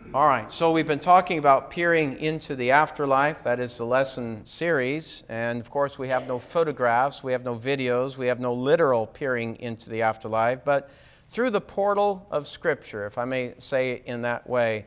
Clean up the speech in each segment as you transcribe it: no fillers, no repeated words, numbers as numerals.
All right, so we've been talking about peering into the afterlife. That is the lesson series. And of course, we have no photographs, we have no videos, we have no literal peering into the afterlife. But through the portal of Scripture, if I may say it in that way,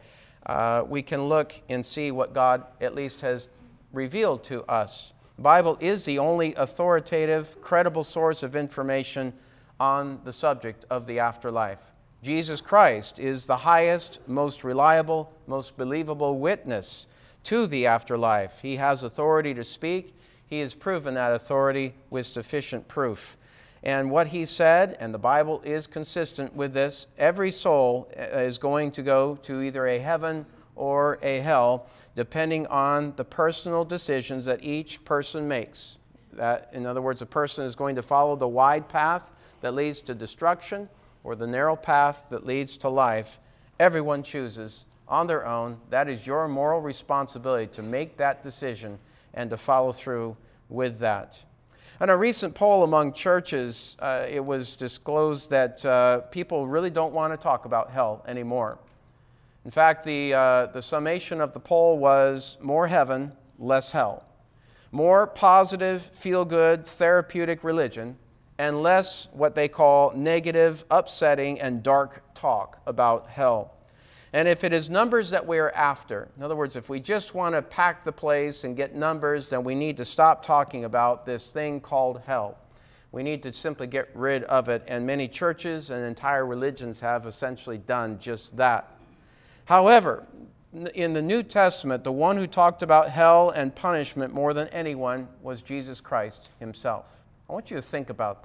we can look and see what God at least has revealed to us. The Bible is the only authoritative, credible source of information on the subject of the afterlife. Jesus Christ is the highest, most reliable, most believable witness to the afterlife. He has authority to speak. He has proven that authority with sufficient proof. And what he said, and the Bible is consistent with this, every soul is going to go to either a heaven or a hell, depending on the personal decisions that each person makes. That, in other words, a person is going to follow the wide path that leads to destruction, or the narrow path that leads to life. Everyone chooses on their own. That is your moral responsibility to make that decision and to follow through with that. In a recent poll among churches, it was disclosed that people really don't want to talk about hell anymore. In fact, the summation of the poll was more heaven, less hell. More positive, feel-good, therapeutic religion, and less what they call negative, upsetting, and dark talk about hell. And if it is numbers that we're after, in other words, if we just want to pack the place and get numbers, then we need to stop talking about this thing called hell. We need to simply get rid of it, and many churches and entire religions have essentially done just that. However, in the New Testament, the one who talked about hell and punishment more than anyone was Jesus Christ himself. I want you to think about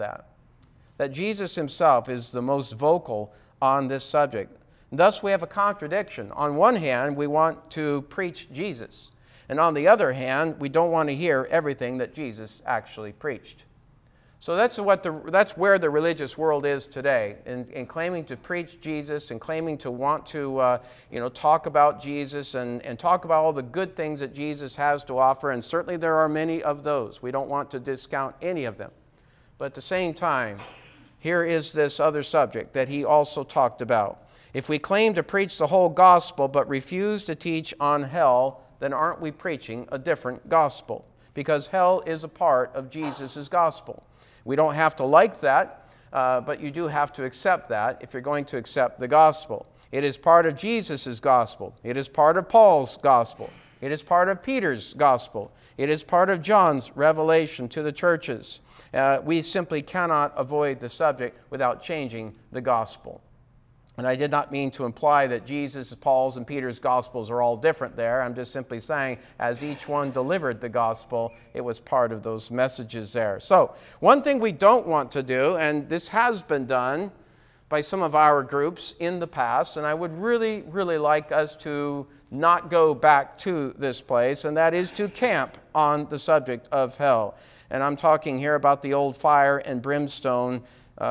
that Jesus himself is the most vocal on this subject. Thus, we have a contradiction. On one hand, we want to preach Jesus, and on the other hand, we don't want to hear everything that Jesus actually preached. So that's where the religious world is today, in claiming to preach Jesus and claiming to want to talk about Jesus and talk about all the good things that Jesus has to offer, and certainly there are many of those. We don't want to discount any of them. But at the same time, here is this other subject that he also talked about. If we claim to preach the whole gospel but refuse to teach on hell, then aren't we preaching a different gospel? Because hell is a part of Jesus' gospel. We don't have to like that, but you do have to accept that if you're going to accept the gospel. It is part of Jesus' gospel. It is part of Paul's gospel. It is part of Peter's gospel. It is part of John's revelation to the churches. We simply cannot avoid the subject without changing the gospel. And I did not mean to imply that Jesus, Paul's, and Peter's gospels are all different there. I'm just simply saying, as each one delivered the gospel, it was part of those messages there. So, one thing we don't want to do, and this has been done by some of our groups in the past, and I would really, really like us to not go back to this place, and that is to camp on the subject of hell. And I'm talking here about the old fire and brimstone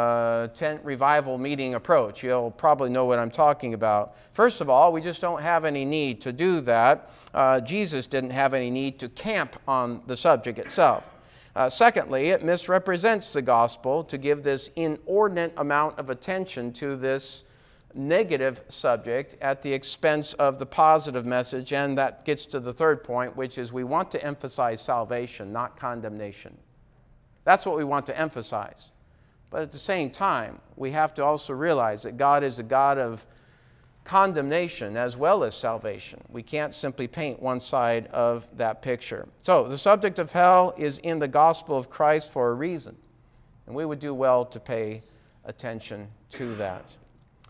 tent revival meeting approach. You'll probably know what I'm talking about. First of all, we just don't have any need to do that. Jesus didn't have any need to camp on the subject itself. Secondly, it misrepresents the gospel to give this inordinate amount of attention to this negative subject at the expense of the positive message, and that gets to the third point, which is we want to emphasize salvation, not condemnation. That's what we want to emphasize. But at the same time, we have to also realize that God is a God of condemnation as well as salvation. We can't simply paint one side of that picture. So, the subject of hell is in the gospel of Christ for a reason, and we would do well to pay attention to that.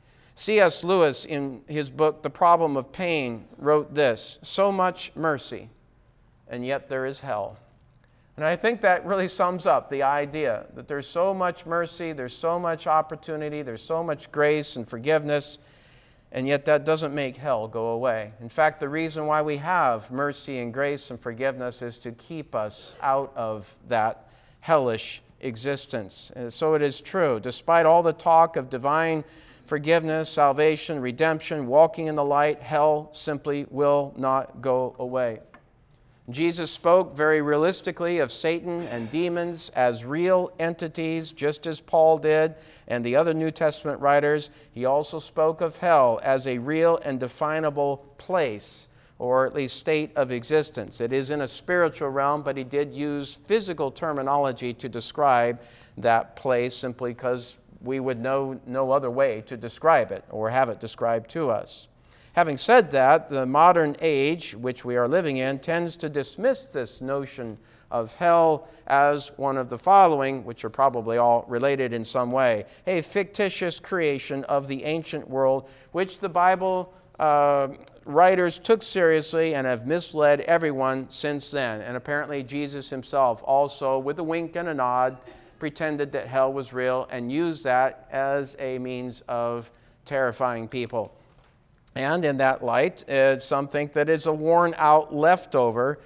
C.S. Lewis, in his book, The Problem of Pain, wrote this: "So much mercy, and yet there is hell." And I think that really sums up the idea that there's so much mercy, there's so much opportunity, there's so much grace and forgiveness, and yet that doesn't make hell go away. In fact, the reason why we have mercy and grace and forgiveness is to keep us out of that hellish existence. And so it is true, despite all the talk of divine forgiveness, salvation, redemption, walking in the light, hell simply will not go away. Jesus spoke very realistically of Satan and demons as real entities, just as Paul did and the other New Testament writers. He also spoke of hell as a real and definable place, or at least state of existence. It is in a spiritual realm, but he did use physical terminology to describe that place simply because we would know no other way to describe it or have it described to us. Having said that, the modern age which we are living in tends to dismiss this notion of hell as one of the following, which are probably all related in some way: a fictitious creation of the ancient world, which the Bible writers took seriously and have misled everyone since then. And apparently Jesus himself also, with a wink and a nod, pretended that hell was real and used that as a means of terrifying people. And in that light, some think that is a worn-out leftover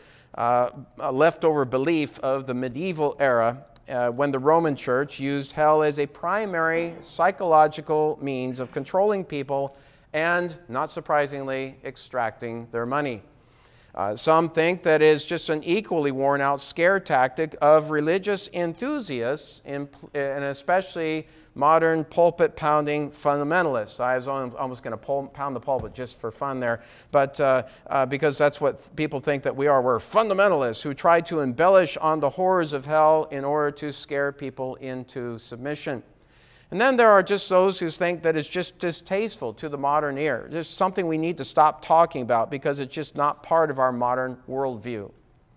belief of the medieval era when the Roman Church used hell as a primary psychological means of controlling people and, not surprisingly, extracting their money. Some think that is just an equally worn-out scare tactic of religious enthusiasts, and especially modern pulpit-pounding fundamentalists. I was almost going to pound the pulpit just for fun there, but because that's what people think that we are. We're fundamentalists who try to embellish on the horrors of hell in order to scare people into submission. And then there are just those who think that it's just distasteful to the modern ear. There's something we need to stop talking about because it's just not part of our modern worldview.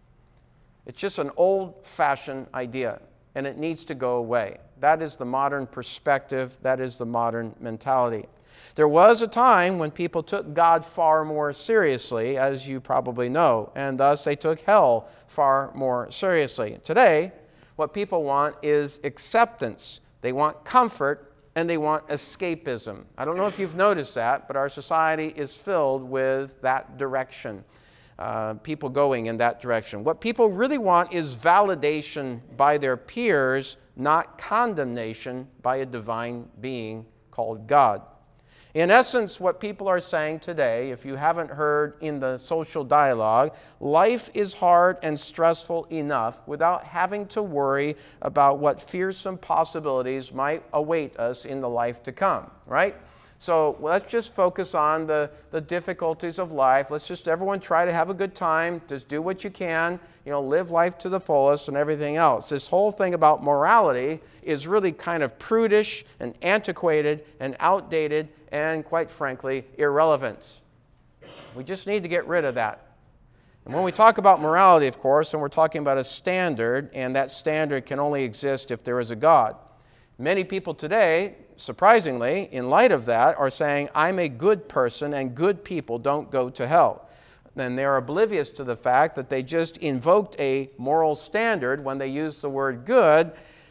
It's just an old-fashioned idea, and it needs to go away. That is the modern perspective. That is the modern mentality. There was a time when people took God far more seriously, as you probably know, and thus they took hell far more seriously. Today, what people want is acceptance. They want comfort, and they want escapism. I don't know if you've noticed that, but our society is filled with that direction, people going in that direction. What people really want is validation by their peers, not condemnation by a divine being called God. In essence, what people are saying today, if you haven't heard in the social dialogue, life is hard and stressful enough without having to worry about what fearsome possibilities might await us in the life to come, right? So let's just focus on the difficulties of life. Let's just everyone try to have a good time. Just do what you can. Live life to the fullest and everything else. This whole thing about morality is really kind of prudish and antiquated and outdated and, quite frankly, irrelevant. We just need to get rid of that. And when we talk about morality, of course, and we're talking about a standard, and that standard can only exist if there is a God. Many people today, surprisingly, in light of that, are saying, I'm a good person and good people don't go to hell. And they're oblivious to the fact that they just invoked a moral standard when they used the word good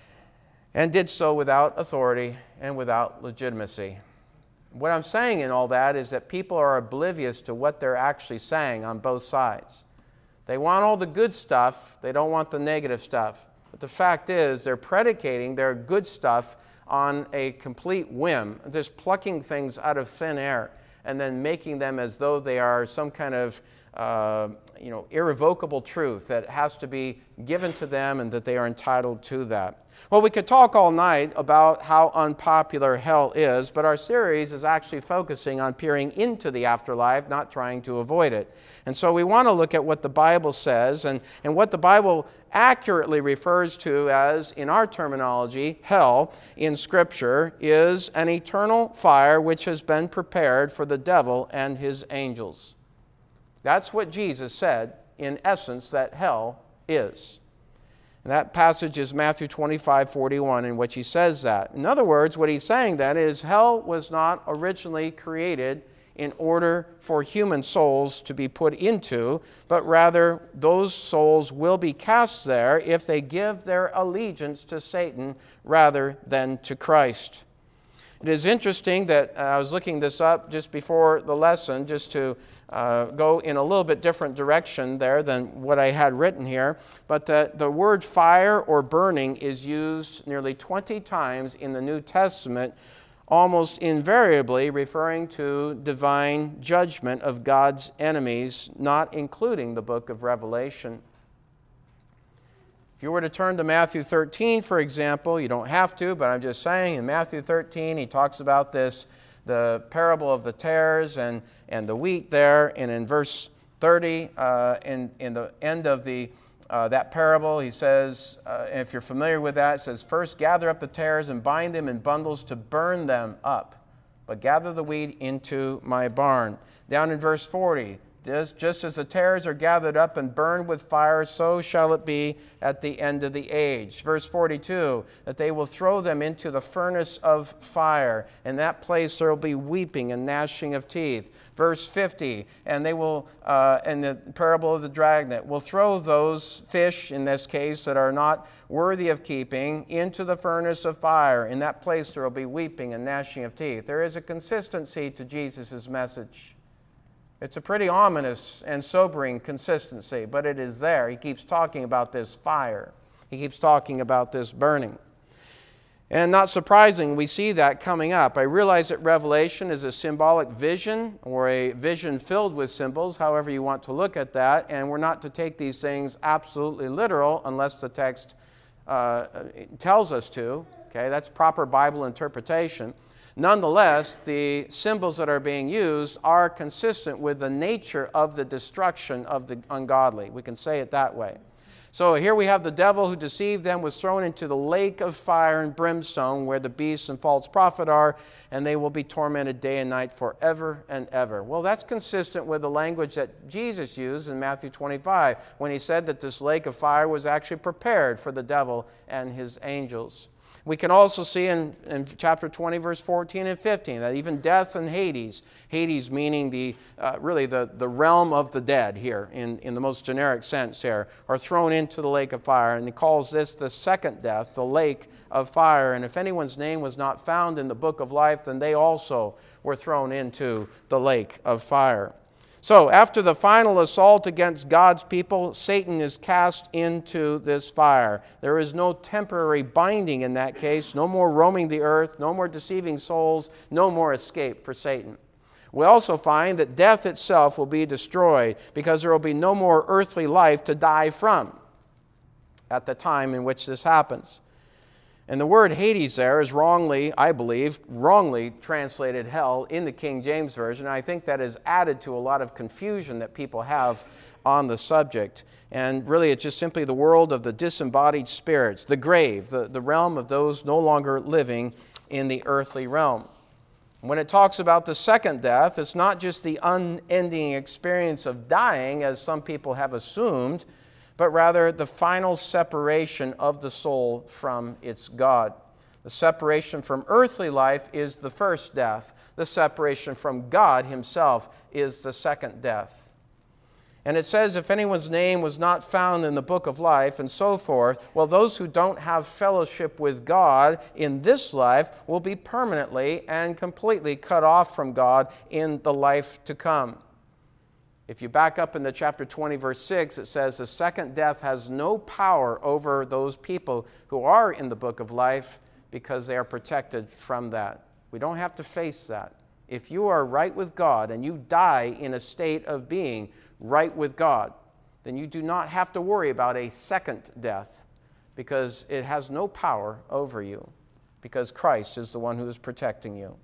and did so without authority and without legitimacy. What I'm saying in all that is that people are oblivious to what they're actually saying on both sides. They want all the good stuff, they don't want the negative stuff. But the fact is, they're predicating their good stuff on a complete whim, just plucking things out of thin air and then making them as though they are some kind of irrevocable truth that has to be given to them and that they are entitled to that. Well, we could talk all night about how unpopular hell is, but our series is actually focusing on peering into the afterlife, not trying to avoid it. And so we want to look at what the Bible says and what the Bible accurately refers to as, in our terminology, hell in Scripture is an eternal fire which has been prepared for the devil and his angels. That's what Jesus said, in essence, that hell is. And that passage is Matthew 25:41, in which he says that. In other words, what he's saying then is hell was not originally created in order for human souls to be put into, but rather those souls will be cast there if they give their allegiance to Satan rather than to Christ. It is interesting that I was looking this up just before the lesson, just to go in a little bit different direction there than what I had written here. But the word fire or burning is used nearly 20 times in the New Testament, almost invariably referring to divine judgment of God's enemies, not including the book of Revelation. If you were to turn to Matthew 13, for example, you don't have to, but I'm just saying, in Matthew 13, he talks about this, the parable of the tares and the wheat there, and in verse 30, in the end of that parable, he says, if you're familiar with that, it says, "First gather up the tares and bind them in bundles to burn them up, but gather the wheat into my barn." Down in verse 40, "Just as the tares are gathered up and burned with fire, so shall it be at the end of the age." Verse 42, "that they will throw them into the furnace of fire. In that place there will be weeping and gnashing of teeth." Verse 50, "and they will, in the parable of the dragnet, will throw those fish, in this case, that are not worthy of keeping, into the furnace of fire. In that place there will be weeping and gnashing of teeth." There is a consistency to Jesus' message. It's a pretty ominous and sobering consistency, but it is there. He keeps talking about this fire. He keeps talking about this burning. And not surprising, we see that coming up. I realize that Revelation is a symbolic vision, or a vision filled with symbols, however you want to look at that, and we're not to take these things absolutely literal unless the text tells us to. Okay, that's proper Bible interpretation. Nonetheless, the symbols that are being used are consistent with the nature of the destruction of the ungodly. We can say it that way. So here we have the devil who deceived them, was thrown into the lake of fire and brimstone where the beast and false prophet are, and they will be tormented day and night forever and ever. Well, that's consistent with the language that Jesus used in Matthew 25 when he said that this lake of fire was actually prepared for the devil and his angels. We can also see in chapter 20, verse 14 and 15, that even death and Hades meaning really the realm of the dead here, in the most generic sense here, are thrown into the lake of fire. And he calls this the second death, the lake of fire. And if anyone's name was not found in the book of life, then they also were thrown into the lake of fire. So, after the final assault against God's people, Satan is cast into this fire. There is no temporary binding in that case, no more roaming the earth, no more deceiving souls, no more escape for Satan. We also find that death itself will be destroyed because there will be no more earthly life to die from at the time in which this happens. And the word Hades there is I believe, wrongly translated hell in the King James Version. I think that has added to a lot of confusion that people have on the subject. And really it's just simply the world of the disembodied spirits, the grave, the realm of those no longer living in the earthly realm. When it talks about the second death, it's not just the unending experience of dying, as some people have assumed, but rather the final separation of the soul from its God. The separation from earthly life is the first death. The separation from God himself is the second death. And it says, if anyone's name was not found in the book of life, and so forth, well, those who don't have fellowship with God in this life will be permanently and completely cut off from God in the life to come. If you back up into chapter 20, verse 6, it says, the second death has no power over those people who are in the book of life because they are protected from that. We don't have to face that. If you are right with God and you die in a state of being right with God, then you do not have to worry about a second death because it has no power over you because Christ is the one who is protecting you.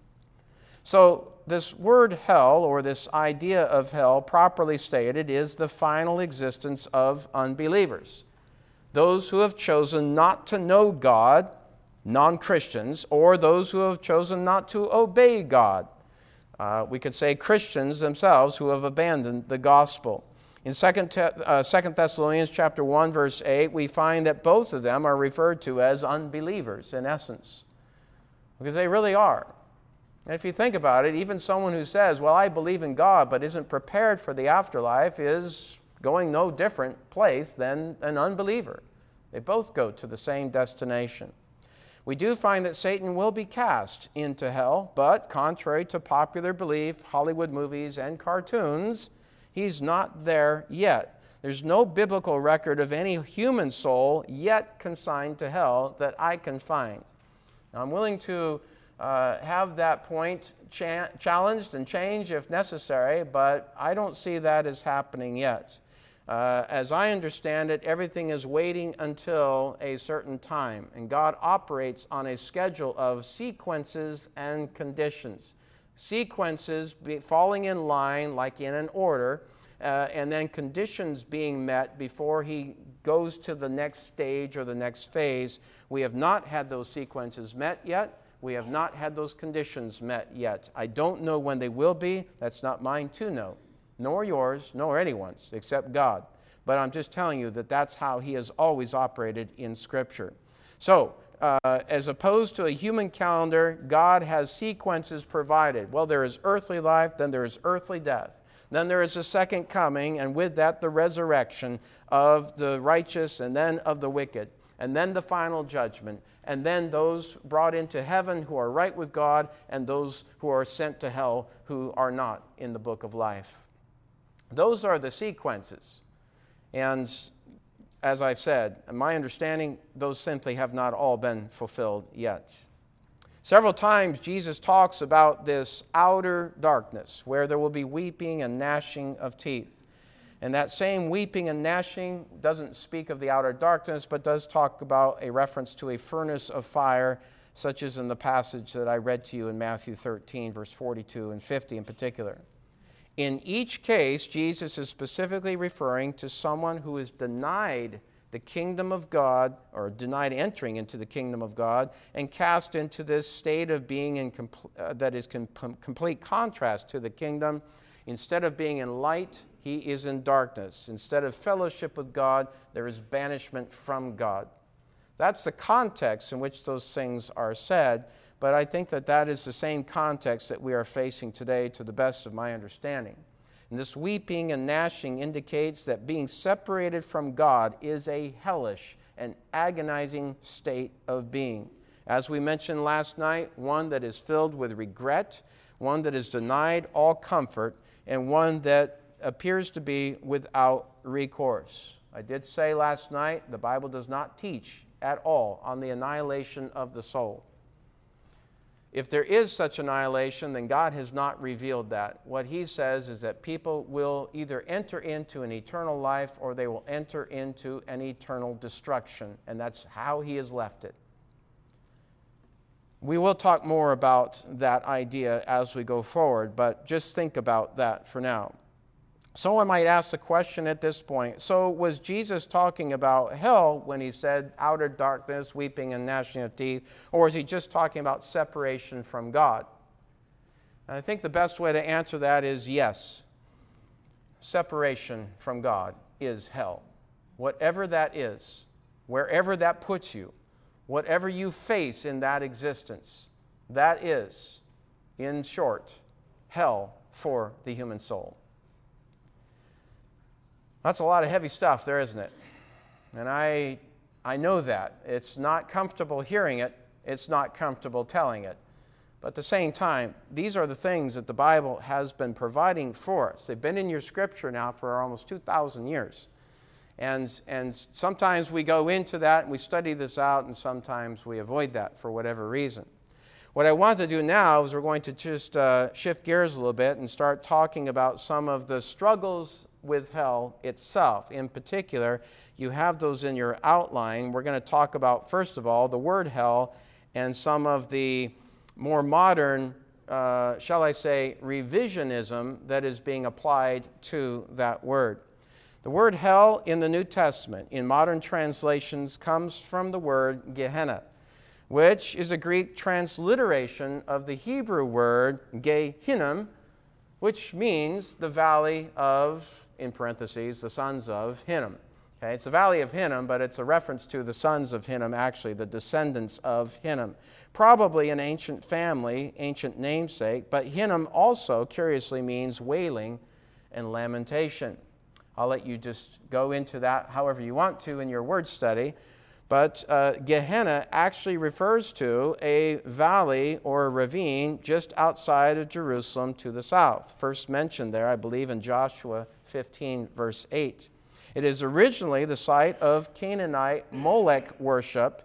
So this word hell, or this idea of hell, properly stated, is the final existence of unbelievers. Those who have chosen not to know God, non-Christians, or those who have chosen not to obey God. We could say Christians themselves who have abandoned the gospel. In 2 Thessalonians chapter 1, verse 8, we find that both of them are referred to as unbelievers in essence, because they really are. And if you think about it, even someone who says, well, I believe in God, but isn't prepared for the afterlife is going no different place than an unbeliever. They both go to the same destination. We do find that Satan will be cast into hell, but contrary to popular belief, Hollywood movies, and cartoons, he's not there yet. There's no biblical record of any human soul yet consigned to hell that I can find. Now, I'm willing to have that point challenged and changed if necessary, but I don't see that as happening yet. As I understand it, everything is waiting until a certain time, and God operates on a schedule of sequences and conditions. Sequences falling in line like in an order, and then conditions being met before he goes to the next stage or the next phase. We have not had those sequences met yet. We have not had those conditions met yet. I don't know when they will be. That's not mine to know, nor yours, nor anyone's, except God. But I'm just telling you that that's how he has always operated in Scripture. So, as opposed to a human calendar, God has sequences provided. Well, there is earthly life, then there is earthly death. Then there is a second coming, and with that the resurrection of the righteous and then of the wicked, and then the final judgment, and then those brought into heaven who are right with God, and those who are sent to hell who are not in the book of life. Those are the sequences. And as I've said, in my understanding, those simply have not all been fulfilled yet. Several times Jesus talks about this outer darkness where there will be weeping and gnashing of teeth. And that same weeping and gnashing doesn't speak of the outer darkness, but does talk about a reference to a furnace of fire, such as in the passage that I read to you in Matthew 13, verse 42 and 50 in particular. In each case, Jesus is specifically referring to someone who is denied the kingdom of God, or denied entering into the kingdom of God, and cast into this state of being that is complete contrast to the kingdom. Instead of being in light, he is in darkness. Instead of fellowship with God, there is banishment from God. That's the context in which those things are said, but I think that that is the same context that we are facing today to the best of my understanding. And this weeping and gnashing indicates that being separated from God is a hellish and agonizing state of being. As we mentioned last night, one that is filled with regret, one that is denied all comfort, and one that appears to be without recourse. I did say last night the Bible does not teach at all on the annihilation of the soul. If there is such annihilation, then God has not revealed that. What he says is that people will either enter into an eternal life or they will enter into an eternal destruction, and that's how he has left it. We will talk more about that idea as we go forward, but just think about that for now. Someone might ask the question at this point, so was Jesus talking about hell when he said outer darkness, weeping and gnashing of teeth, or was he just talking about separation from God? And I think the best way to answer that is yes. Separation from God is hell. Whatever that is, wherever that puts you, whatever you face in that existence, that is, in short, hell for the human soul. That's a lot of heavy stuff there, isn't it? And I know that. It's not comfortable hearing it. It's not comfortable telling it. But at the same time, these are the things that the Bible has been providing for us. They've been in your Scripture now for almost 2,000 years. And sometimes we go into that and we study this out, and sometimes we avoid that for whatever reason. What I want to do now is we're going to just shift gears a little bit and start talking about some of the struggles with hell itself. In particular, you have those in your outline. We're going to talk about, first of all, the word hell and some of the more modern, shall I say, revisionism that is being applied to that word. The word hell in the New Testament, in modern translations, comes from the word Gehenna, which is a Greek transliteration of the Hebrew word Gehinnom, which means the valley of, in parentheses, the sons of Hinnom. Okay, it's the valley of Hinnom, but it's a reference to the sons of Hinnom, actually, the descendants of Hinnom. Probably an ancient family, ancient namesake, but Hinnom also, curiously, means wailing and lamentation. I'll let you just go into that however you want to in your word study. But Gehenna actually refers to a valley or a ravine just outside of Jerusalem to the south. First mentioned there, I believe, in Joshua 15, verse 8. It is originally the site of Canaanite Molech worship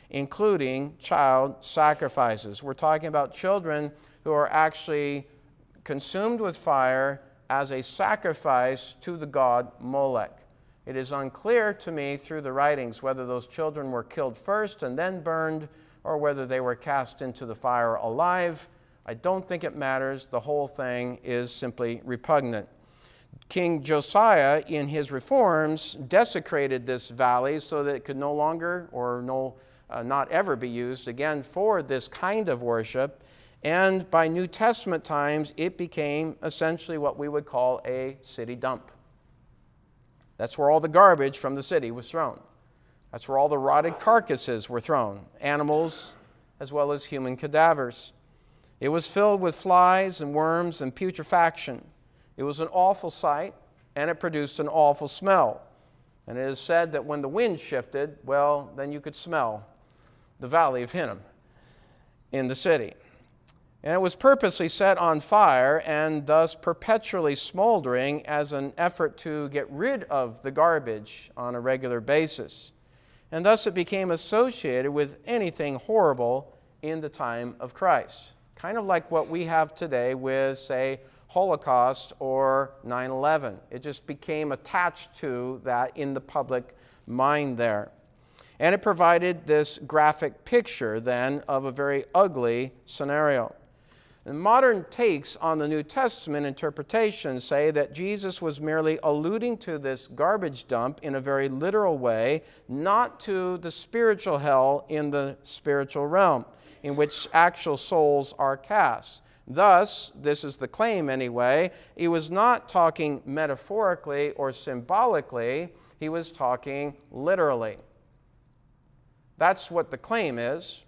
including child sacrifices. We're talking about children who are actually consumed with fire as a sacrifice to the god Molech. It is unclear to me through the writings whether those children were killed first and then burned, or whether they were cast into the fire alive. I don't think it matters. The whole thing is simply repugnant. King Josiah, in his reforms, desecrated this valley so that it could no longer not ever be used again for this kind of worship. And by New Testament times, it became essentially what we would call a city dump. That's where all the garbage from the city was thrown. That's where all the rotted carcasses were thrown, animals as well as human cadavers. It was filled with flies and worms and putrefaction. It was an awful sight, and it produced an awful smell. And it is said that when the wind shifted, well, then you could smell the valley of Hinnom in the city. And it was purposely set on fire and thus perpetually smoldering as an effort to get rid of the garbage on a regular basis. And thus it became associated with anything horrible in the time of Christ. Kind of like what we have today with, say, Holocaust or 9/11. It just became attached to that in the public mind there. And it provided this graphic picture then of a very ugly scenario. And modern takes on the New Testament interpretation say that Jesus was merely alluding to this garbage dump in a very literal way, not to the spiritual hell in the spiritual realm, in which actual souls are cast. Thus, this is the claim anyway, he was not talking metaphorically or symbolically, he was talking literally. That's what the claim is,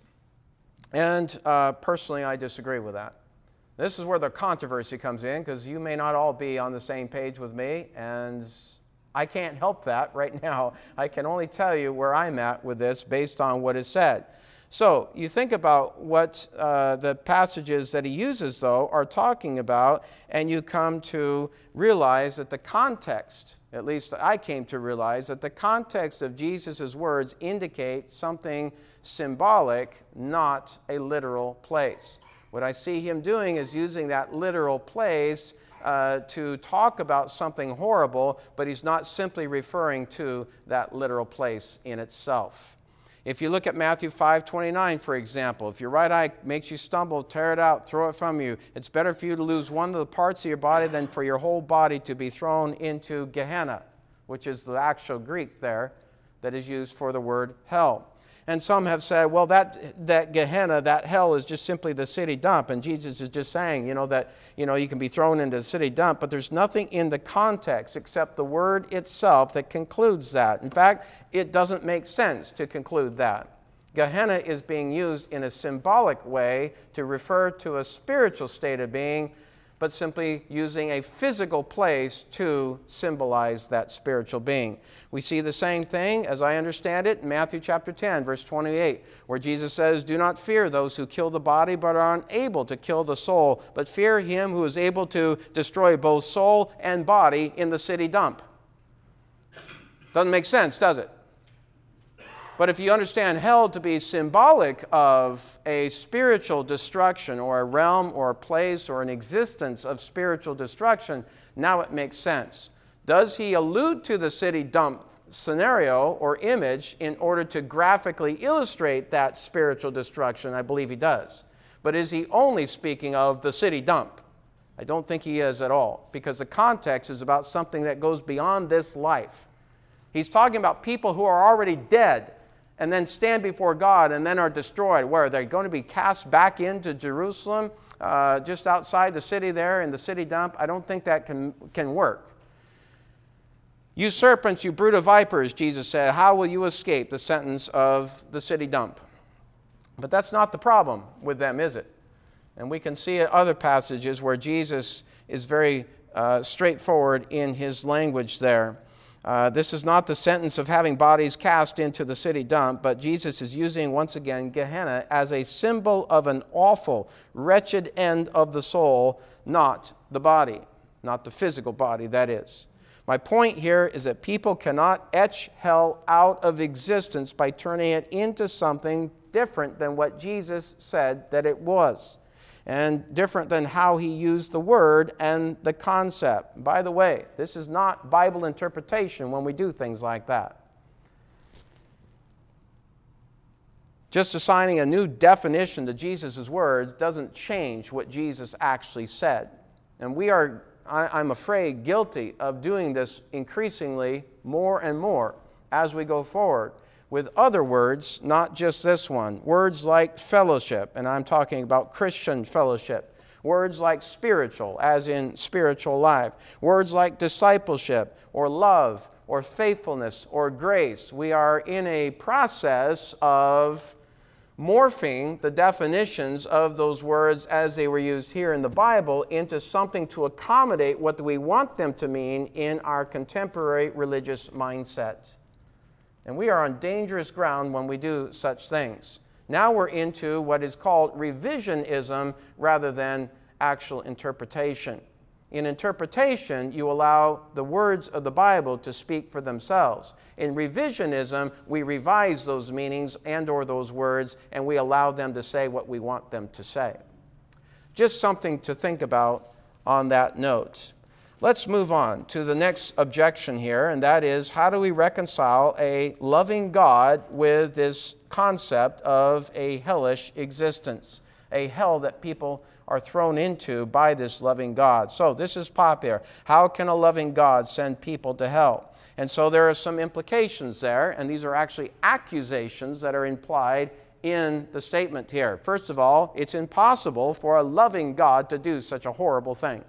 and personally I disagree with that. This is where the controversy comes in, because you may not all be on the same page with me, and I can't help that right now. I can only tell you where I'm at with this based on what is said. So you think about what the passages that he uses, though, are talking about, and you come to realize that the context, at least I came to realize, that the context of Jesus' words indicate something symbolic, not a literal place. What I see him doing is using that literal place to talk about something horrible, but he's not simply referring to that literal place in itself. If you look at Matthew 5:29, for example, if your right eye makes you stumble, tear it out, throw it from you. It's better for you to lose one of the parts of your body than for your whole body to be thrown into Gehenna, which is the actual Greek there that is used for the word hell. And some have said, well, that Gehenna, that hell, is just simply the city dump. And Jesus is just saying, that you can be thrown into the city dump. But there's nothing in the context except the word itself that concludes that. In fact, it doesn't make sense to conclude that. Gehenna is being used in a symbolic way to refer to a spiritual state of being, but simply using a physical place to symbolize that spiritual being. We see the same thing, as I understand it, in Matthew chapter 10, verse 28, where Jesus says, "Do not fear those who kill the body but are unable to kill the soul, but fear him who is able to destroy both soul and body in the city dump." Doesn't make sense, does it? But if you understand hell to be symbolic of a spiritual destruction, or a realm or a place or an existence of spiritual destruction, now it makes sense. Does he allude to the city dump scenario or image in order to graphically illustrate that spiritual destruction? I believe he does. But is he only speaking of the city dump? I don't think he is at all, because the context is about something that goes beyond this life. He's talking about people who are already dead and then stand before God and then are destroyed. Where? They're going to be cast back into Jerusalem, just outside the city there in the city dump. I don't think that can work. "You serpents, you brood of vipers," Jesus said, "how will you escape the sentence of the city dump?" But that's not the problem with them, is it? And we can see other passages where Jesus is very straightforward in his language there. This is not the sentence of having bodies cast into the city dump, but Jesus is using, once again, Gehenna as a symbol of an awful, wretched end of the soul, not the body, not the physical body, that is. My point here is that people cannot etch hell out of existence by turning it into something different than what Jesus said that it was, and different than how he used the word and the concept. By the way, this is not Bible interpretation when we do things like that. Just assigning a new definition to Jesus' words doesn't change what Jesus actually said. And we are, I'm afraid, guilty of doing this increasingly more and more as we go forward with other words, not just this one. Words like fellowship, and I'm talking about Christian fellowship. Words like spiritual, as in spiritual life. Words like discipleship or love or faithfulness or grace. We are in a process of morphing the definitions of those words as they were used here in the Bible into something to accommodate what we want them to mean in our contemporary religious mindset. And we are on dangerous ground when we do such things. Now we're into what is called revisionism rather than actual interpretation. In interpretation, you allow the words of the Bible to speak for themselves. In revisionism, we revise those meanings and or those words, and we allow them to say what we want them to say. Just something to think about on that note. Let's move on to the next objection here, and that is, how do we reconcile a loving God with this concept of a hellish existence, a hell that people are thrown into by this loving God? So this is popular. How can a loving God send people to hell? And so there are some implications there, and these are actually accusations that are implied in the statement here. First of all, it's impossible for a loving God to do such a horrible thing.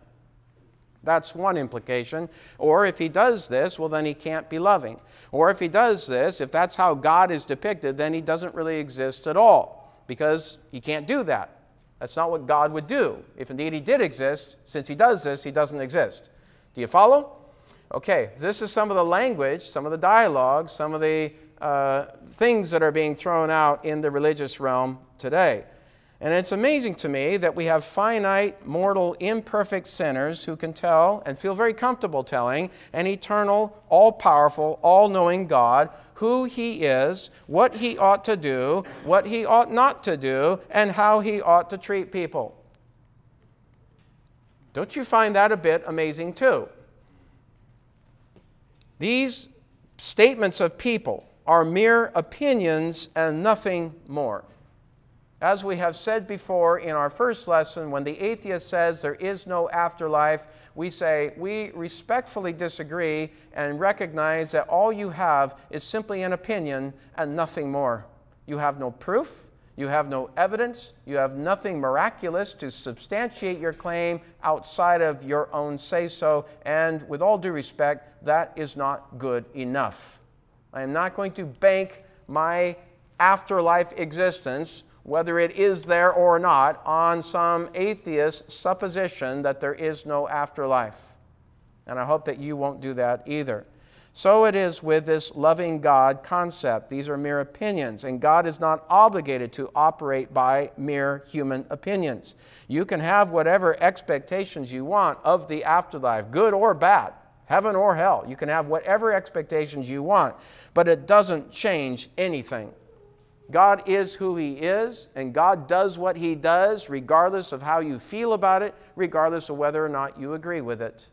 That's one implication. Or if he does this, well, then he can't be loving. Or if he does this, if that's how God is depicted, then he doesn't really exist at all, because he can't do that. That's not what God would do. If indeed he did exist, since he does this, he doesn't exist. Do you follow? Okay, this is some of the language, some of the dialogue, some of the things that are being thrown out in the religious realm today. And it's amazing to me that we have finite, mortal, imperfect sinners who can tell and feel very comfortable telling an eternal, all-powerful, all-knowing God who he is, what he ought to do, what he ought not to do, and how he ought to treat people. Don't you find that a bit amazing too? These statements of people are mere opinions and nothing more. As we have said before in our first lesson, when the atheist says there is no afterlife, we say we respectfully disagree and recognize that all you have is simply an opinion and nothing more. You have no proof, you have no evidence, you have nothing miraculous to substantiate your claim outside of your own say-so, and with all due respect, that is not good enough. I am not going to bank my afterlife existence, whether it is there or not, on some atheist supposition that there is no afterlife. And I hope that you won't do that either. So it is with this loving God concept. These are mere opinions, and God is not obligated to operate by mere human opinions. You can have whatever expectations you want of the afterlife, good or bad, heaven or hell. You can have whatever expectations you want, but it doesn't change anything. God is who he is, and God does what he does, regardless of how you feel about it, regardless of whether or not you agree with it.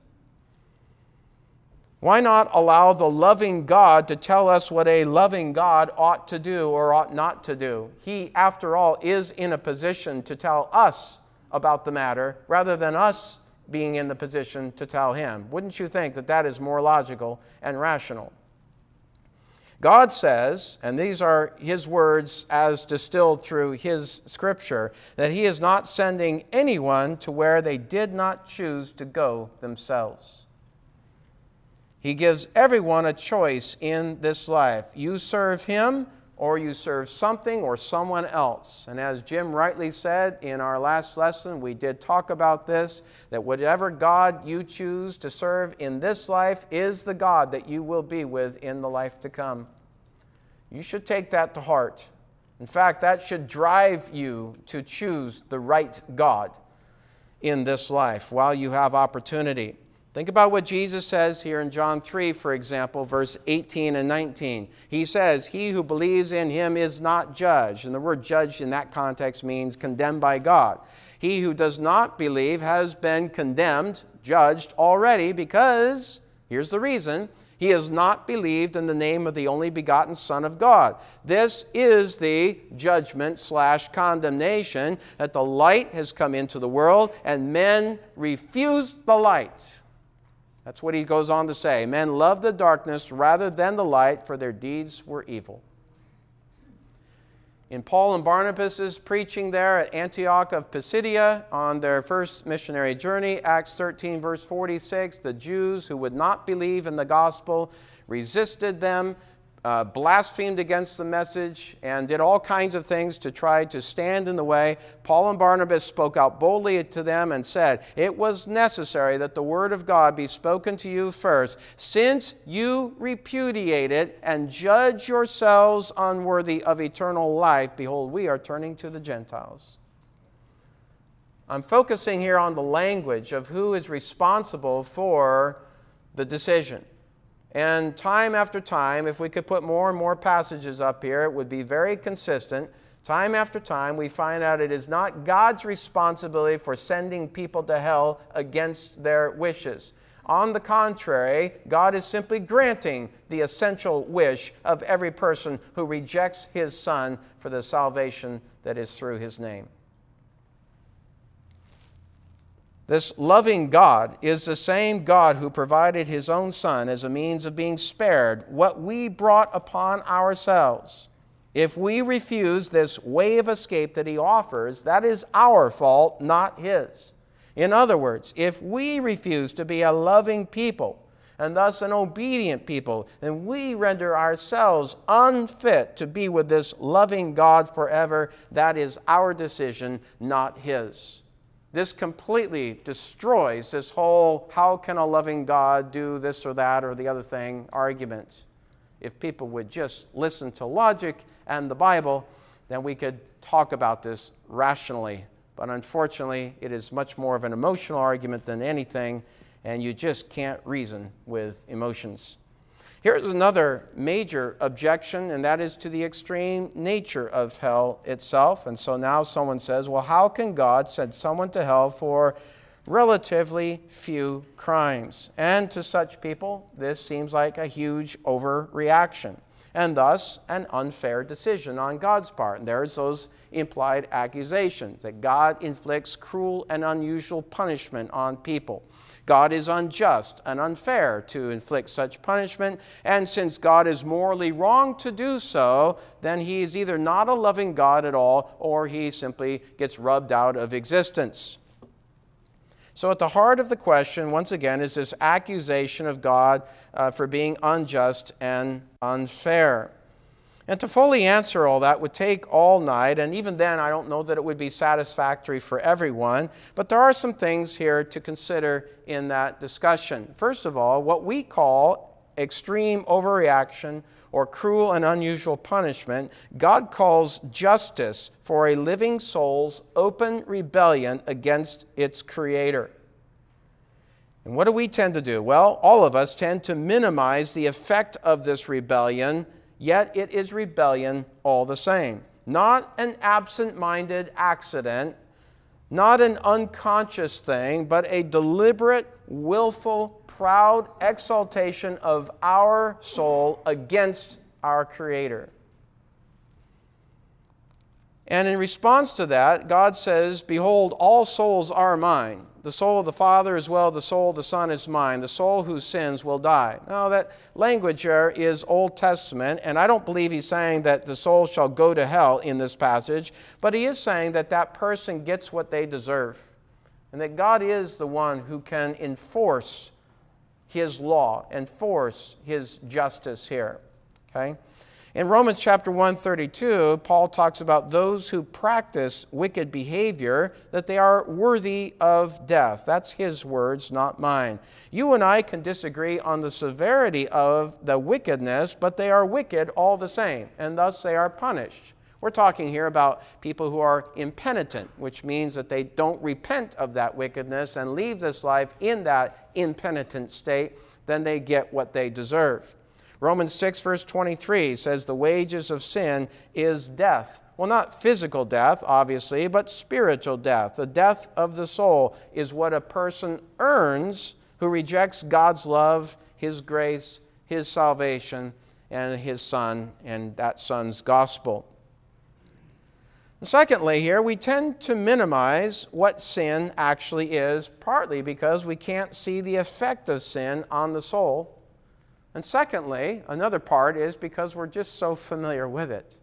Why not allow the loving God to tell us what a loving God ought to do or ought not to do? He, after all, is in a position to tell us about the matter, rather than us being in the position to tell him. Wouldn't you think that that is more logical and rational? God says, and these are his words as distilled through his scripture, that he is not sending anyone to where they did not choose to go themselves. He gives everyone a choice in this life. You serve him, or you serve something or someone else. And as Jim rightly said in our last lesson, we did talk about this, that whatever God you choose to serve in this life is the God that you will be with in the life to come. You should take that to heart. In fact, that should drive you to choose the right God in this life while you have opportunity. Think about what Jesus says here in John 3, for example, verse 18 and 19. He says, "He who believes in him is not judged." And the word judged in that context means condemned by God. "He who does not believe has been condemned," judged already, because, here's the reason, he has not believed in the name of the only begotten Son of God. This is the judgment/condemnation, that the light has come into the world and men refused the light. That's what he goes on to say. "Men love the darkness rather than the light, for their deeds were evil." In Paul and Barnabas' preaching there at Antioch of Pisidia on their first missionary journey, Acts 13, verse 46, the Jews who would not believe in the gospel resisted them, blasphemed against the message, and did all kinds of things to try to stand in the way. Paul and Barnabas spoke out boldly to them and said, "It was necessary that the word of God be spoken to you first. Since you repudiate it and judge yourselves unworthy of eternal life, behold, we are turning to the Gentiles." I'm focusing here on the language of who is responsible for the decision. And time after time, if we could put more and more passages up here, it would be very consistent. Time after time, we find out it is not God's responsibility for sending people to hell against their wishes. On the contrary, God is simply granting the essential wish of every person who rejects his Son for the salvation that is through his name. This loving God is the same God who provided his own Son as a means of being spared what we brought upon ourselves. If we refuse this way of escape that he offers, that is our fault, not his. In other words, if we refuse to be a loving people and thus an obedient people, then we render ourselves unfit to be with this loving God forever. That is our decision, not his. This completely destroys this whole "how can a loving God do this or that or the other thing" argument. If people would just listen to logic and the Bible, then we could talk about this rationally. But unfortunately, it is much more of an emotional argument than anything, and you just can't reason with emotions. Here's another major objection, and that is to the extreme nature of hell itself. And so now someone says, well, how can God send someone to hell for relatively few crimes? And to such people, this seems like a huge overreaction, and thus an unfair decision on God's part. And there's those implied accusations that God inflicts cruel and unusual punishment on people. God is unjust and unfair to inflict such punishment, and since God is morally wrong to do so, then he is either not a loving God at all, or he simply gets rubbed out of existence. So at the heart of the question, once again, is this accusation of God for being unjust and unfair. And to fully answer all that would take all night, and even then I don't know that it would be satisfactory for everyone, but there are some things here to consider in that discussion. First of all, what we call extreme overreaction or cruel and unusual punishment, God calls justice for a living soul's open rebellion against its Creator. And what do we tend to do? Well, all of us tend to minimize the effect of this rebellion, yet it is rebellion all the same. Not an absent-minded accident, not an unconscious thing, but a deliberate, willful, proud exaltation of our soul against our Creator. And in response to that, God says, "Behold, all souls are mine. The soul of the Father as well, the soul of the Son is mine. The soul who sins will die." Now, that language there is Old Testament, and I don't believe he's saying that the soul shall go to hell in this passage, but he is saying that that person gets what they deserve, and that God is the one who can enforce his law, enforce his justice here. Okay? In Romans chapter 1:32, Paul talks about those who practice wicked behavior, that they are worthy of death. That's his words, not mine. You and I can disagree on the severity of the wickedness, but they are wicked all the same, and thus they are punished. We're talking here about people who are impenitent, which means that they don't repent of that wickedness and leave this life in that impenitent state. Then they get what they deserve. Romans 6, verse 23 says the wages of sin is death. Well, not physical death, obviously, but spiritual death. The death of the soul is what a person earns who rejects God's love, His grace, His salvation, and His Son, and that Son's gospel. Secondly, here, we tend to minimize what sin actually is, partly because we can't see the effect of sin on the soul. And secondly, another part is because we're just so familiar with it.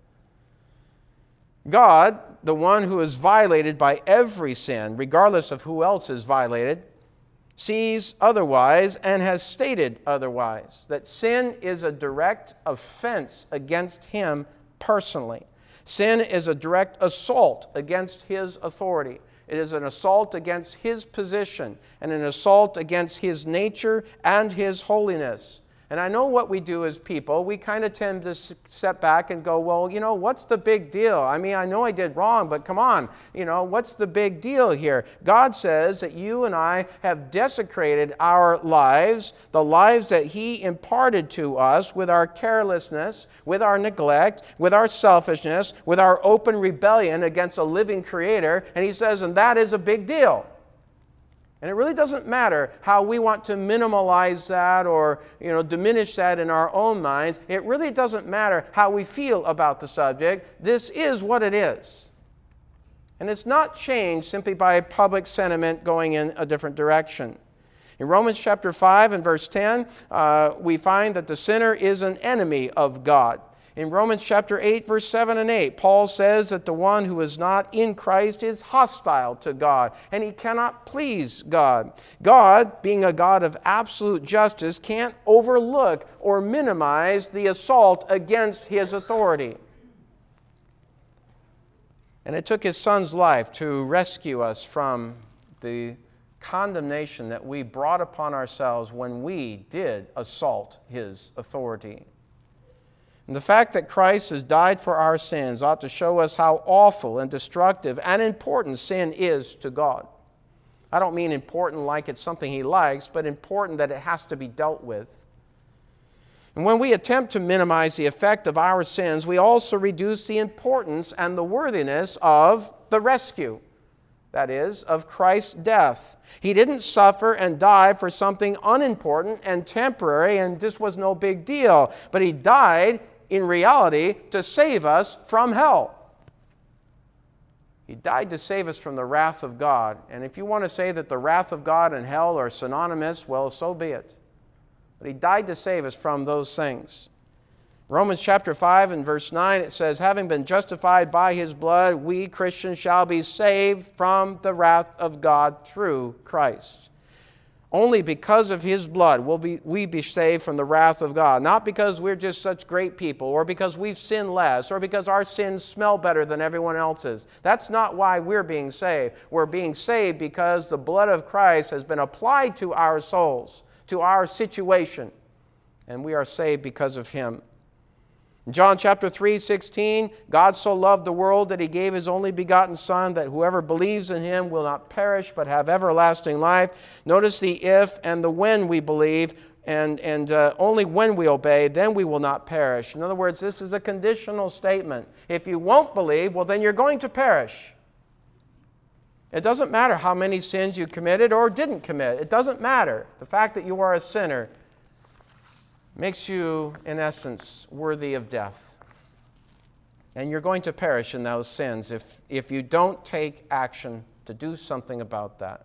God, the one who is violated by every sin, regardless of who else is violated, sees otherwise and has stated otherwise, that sin is a direct offense against Him personally. Sin is a direct assault against His authority. It is an assault against His position and an assault against His nature and His holiness. And I know what we do as people. We kind of tend to step back and go, well, what's the big deal? I mean, I know I did wrong, but come on, what's the big deal here? God says that you and I have desecrated our lives, the lives that He imparted to us with our carelessness, with our neglect, with our selfishness, with our open rebellion against a living Creator. And He says, and that is a big deal. And it really doesn't matter how we want to minimalize that or diminish that in our own minds. It really doesn't matter how we feel about the subject. This is what it is. And it's not changed simply by public sentiment going in a different direction. In Romans chapter 5 and verse 10, we find that the sinner is an enemy of God. In Romans chapter 8, verse 7 and 8, Paul says that the one who is not in Christ is hostile to God, and he cannot please God. God, being a God of absolute justice, can't overlook or minimize the assault against His authority. And it took His Son's life to rescue us from the condemnation that we brought upon ourselves when we did assault His authority. And the fact that Christ has died for our sins ought to show us how awful and destructive and important sin is to God. I don't mean important like it's something He likes, but important that it has to be dealt with. And when we attempt to minimize the effect of our sins, we also reduce the importance and the worthiness of the rescue. That is, of Christ's death. He didn't suffer and die for something unimportant and temporary, and this was no big deal. But He died in reality to save us from hell. He died to save us from the wrath of God. And if you want to say that the wrath of God and hell are synonymous, well, so be it. But He died to save us from those things. Romans chapter 5 and verse 9, it says, having been justified by His blood, we Christians shall be saved from the wrath of God through Christ. Only because of His blood will we be saved from the wrath of God. Not because we're just such great people, or because we've sinned less, or because our sins smell better than everyone else's. That's not why we're being saved. We're being saved because the blood of Christ has been applied to our souls, to our situation, and we are saved because of Him. In John chapter 3:16, God so loved the world that He gave His only begotten Son, that whoever believes in Him will not perish but have everlasting life. Notice the if and the when we believe, and only when we obey, then we will not perish. In other words, this is a conditional statement. If you won't believe, well, then you're going to perish. It doesn't matter how many sins you committed or didn't commit. It doesn't matter. The fact that you are a sinner makes you, in essence, worthy of death. And you're going to perish in those sins if you don't take action to do something about that.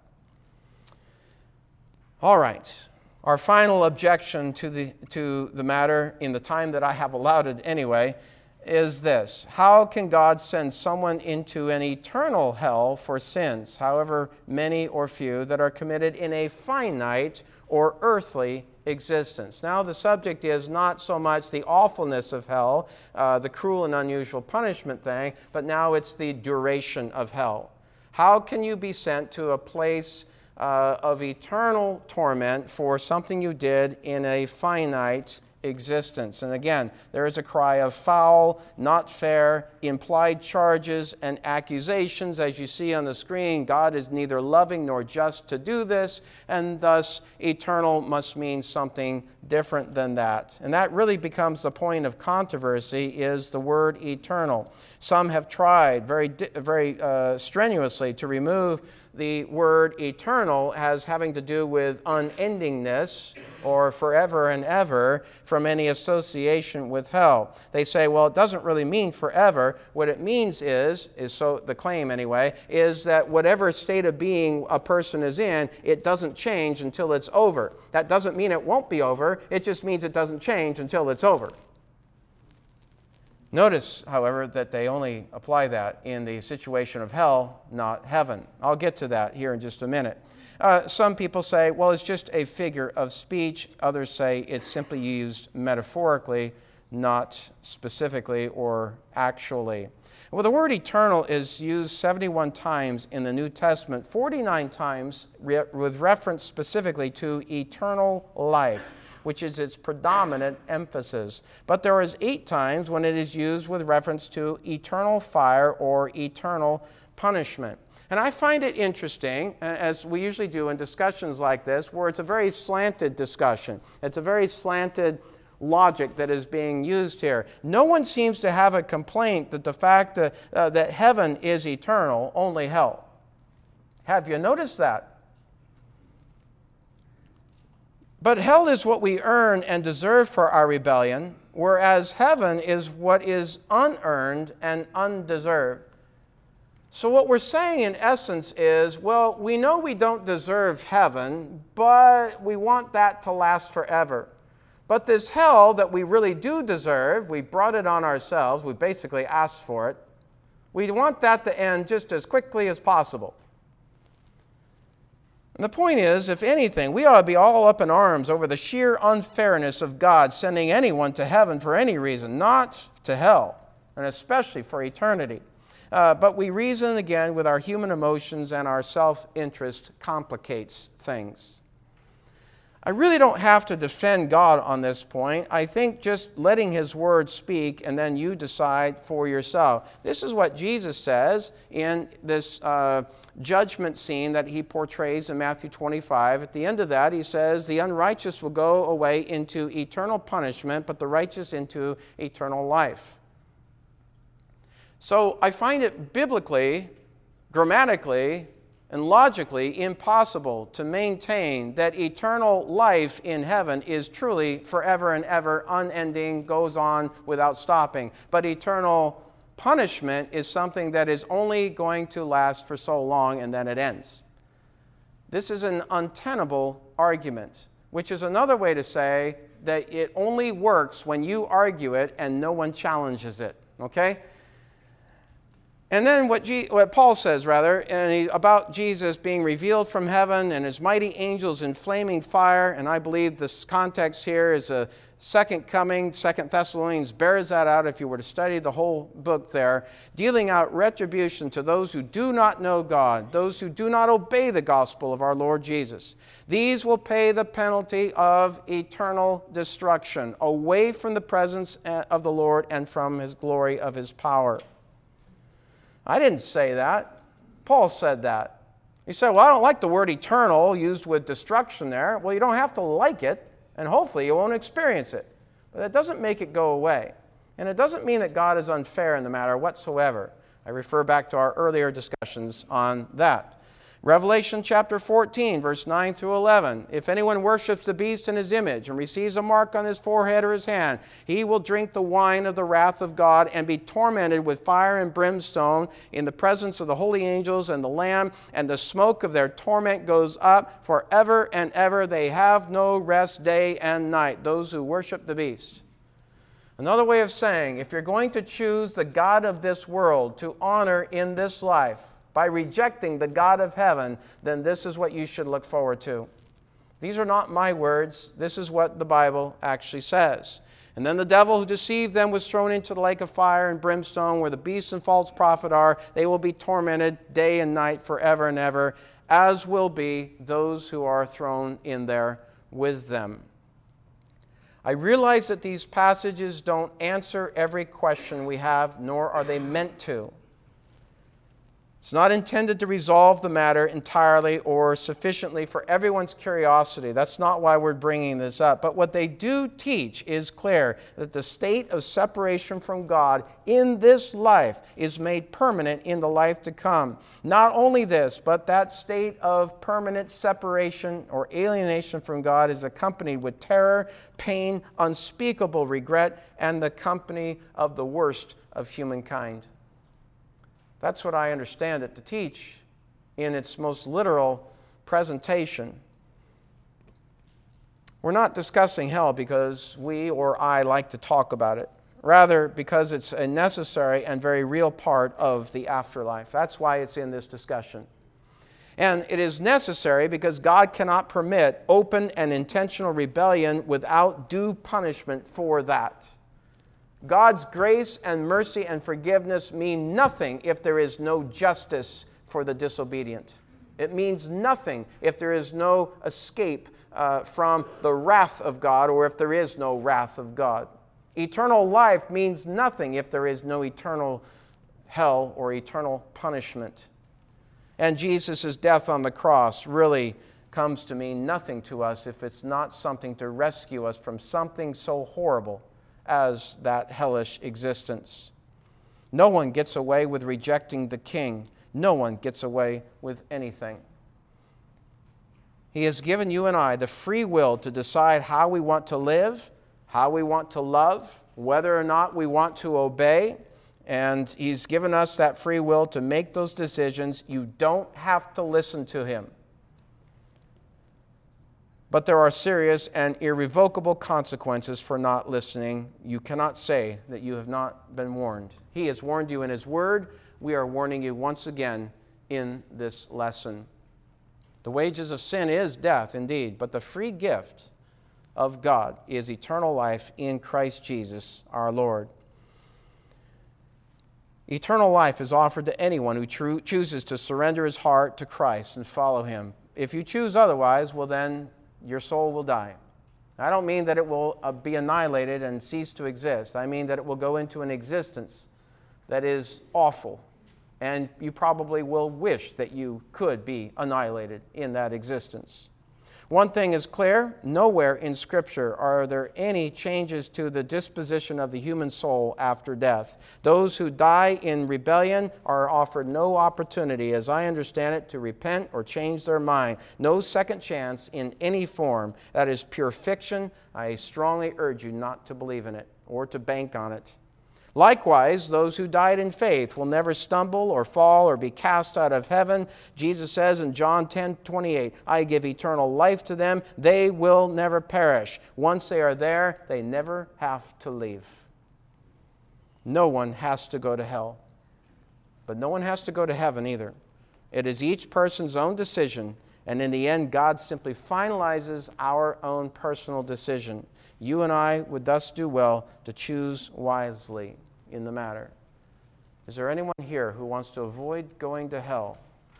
All right. Our final objection to the matter, in the time that I have allowed it anyway, is this. How can God send someone into an eternal hell for sins, however many or few, that are committed in a finite or earthly existence? Now, the subject is not so much the awfulness of hell, the cruel and unusual punishment thing, but now it's the duration of hell. How can you be sent to a place of eternal torment for something you did in a finite existence. And again, there is a cry of foul, not fair, implied charges and accusations. As you see on the screen, God is neither loving nor just to do this, and thus eternal must mean something different than that. And that really becomes the point of controversy, is the word eternal. Some have tried very strenuously to remove the word eternal as having to do with unendingness or forever and ever from any association with hell. They say, well, it doesn't really mean forever. What it means is so the claim anyway, is that whatever state of being a person is in, it doesn't change until it's over. That doesn't mean it won't be over. It just means it doesn't change until it's over. Notice, however, that they only apply that in the situation of hell, not heaven. I'll get to that here in just a minute. Some people say, well, it's just a figure of speech. Others say it's simply used metaphorically, not specifically or actually. Well, the word eternal is used 71 times in the New Testament, 49 times with reference specifically to eternal life, which is its predominant emphasis. But there is 8 times when it is used with reference to eternal fire or eternal punishment. And I find it interesting, as we usually do in discussions like this, where it's a very slanted discussion. It's a very slanted logic that is being used here. No one seems to have a complaint that the fact that heaven is eternal, only hell. Have you noticed that? But hell is what we earn and deserve for our rebellion, whereas heaven is what is unearned and undeserved. So what we're saying in essence is, well, we know we don't deserve heaven, but we want that to last forever. But this hell that we really do deserve, we brought it on ourselves, we basically asked for it, we want that to end just as quickly as possible. And the point is, if anything, we ought to be all up in arms over the sheer unfairness of God sending anyone to heaven for any reason, not to hell, and especially for eternity. But we reason again with our human emotions, and our self-interest complicates things. I really don't have to defend God on this point. I think just letting His Word speak and then you decide for yourself. This is what Jesus says in this judgment scene that He portrays in Matthew 25. At the end of that, He says, the unrighteous will go away into eternal punishment, but the righteous into eternal life. So I find it biblically, grammatically, and logically impossible to maintain that eternal life in heaven is truly forever and ever, unending, goes on without stopping. But eternal punishment is something that is only going to last for so long and then it ends. This is an untenable argument, which is another way to say that it only works when you argue it and no one challenges it. Okay? And then what Paul says, about Jesus being revealed from heaven and His mighty angels in flaming fire, and I believe this context here is a second coming. 2 Thessalonians bears that out if you were to study the whole book there, dealing out retribution to those who do not know God, those who do not obey the gospel of our Lord Jesus. These will pay the penalty of eternal destruction, away from the presence of the Lord and from His glory of His power. I didn't say that. Paul said that. He said, well, I don't like the word eternal used with destruction there. Well, you don't have to like it, and hopefully you won't experience it. But that doesn't make it go away. And it doesn't mean that God is unfair in the matter whatsoever. I refer back to our earlier discussions on that. Revelation chapter 14, verse 9 through 11. If anyone worships the beast in his image and receives a mark on his forehead or his hand, he will drink the wine of the wrath of God and be tormented with fire and brimstone in the presence of the holy angels and the Lamb, and the smoke of their torment goes up forever and ever. They have no rest day and night, those who worship the beast. Another way of saying, if you're going to choose the God of this world to honor in this life, by rejecting the God of heaven, then this is what you should look forward to. These are not my words. This is what the Bible actually says. And then the devil who deceived them was thrown into the lake of fire and brimstone, where the beast and false prophet are. They will be tormented day and night forever and ever, as will be those who are thrown in there with them. I realize that these passages don't answer every question we have, nor are they meant to. It's not intended to resolve the matter entirely or sufficiently for everyone's curiosity. That's not why we're bringing this up. But what they do teach is clear, that the state of separation from God in this life is made permanent in the life to come. Not only this, but that state of permanent separation or alienation from God is accompanied with terror, pain, unspeakable regret, and the company of the worst of humankind. That's what I understand it to teach in its most literal presentation. We're not discussing hell because we or I like to talk about it. Rather, because it's a necessary and very real part of the afterlife. That's why it's in this discussion. And it is necessary because God cannot permit open and intentional rebellion without due punishment for that. God's grace and mercy and forgiveness mean nothing if there is no justice for the disobedient. It means nothing if there is no escape from the wrath of God, or if there is no wrath of God. Eternal life means nothing if there is no eternal hell or eternal punishment. And Jesus' death on the cross really comes to mean nothing to us if it's not something to rescue us from something so horrible as that hellish existence. No one gets away with rejecting the King. No one gets away with anything. He has given you and I the free will to decide how we want to live, how we want to love, whether or not we want to obey, and He's given us that free will to make those decisions. You don't have to listen to Him. But there are serious and irrevocable consequences for not listening. You cannot say that you have not been warned. He has warned you in His Word. We are warning you once again in this lesson. The wages of sin is death, indeed, but the free gift of God is eternal life in Christ Jesus our Lord. Eternal life is offered to anyone who chooses to surrender his heart to Christ and follow Him. If you choose otherwise, well then, your soul will die. I don't mean that it will be annihilated and cease to exist. I mean that it will go into an existence that is awful, and you probably will wish that you could be annihilated in that existence. One thing is clear, nowhere in Scripture are there any changes to the disposition of the human soul after death. Those who die in rebellion are offered no opportunity, as I understand it, to repent or change their mind. No second chance in any form. That is pure fiction. I strongly urge you not to believe in it or to bank on it. Likewise, those who died in faith will never stumble or fall or be cast out of heaven. Jesus says in John 10:28, I give eternal life to them. They will never perish. Once they are there, they never have to leave. No one has to go to hell. But no one has to go to heaven either. It is each person's own decision, and in the end, God simply finalizes our own personal decision. You and I would thus do well to choose wisely in the matter. Is there anyone here who wants to avoid going to hell?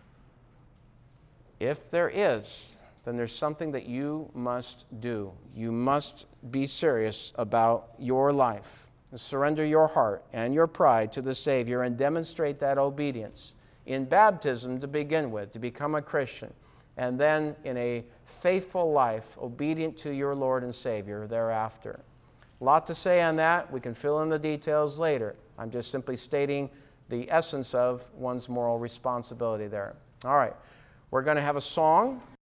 If there is, then there's something that you must do. You must be serious about your life. Surrender your heart and your pride to the Savior and demonstrate that obedience in baptism to begin with, to become a Christian, and then in a faithful life, obedient to your Lord and Savior thereafter. A lot to say on that. We can fill in the details later. I'm just simply stating the essence of one's moral responsibility there. All right, we're going to have a song.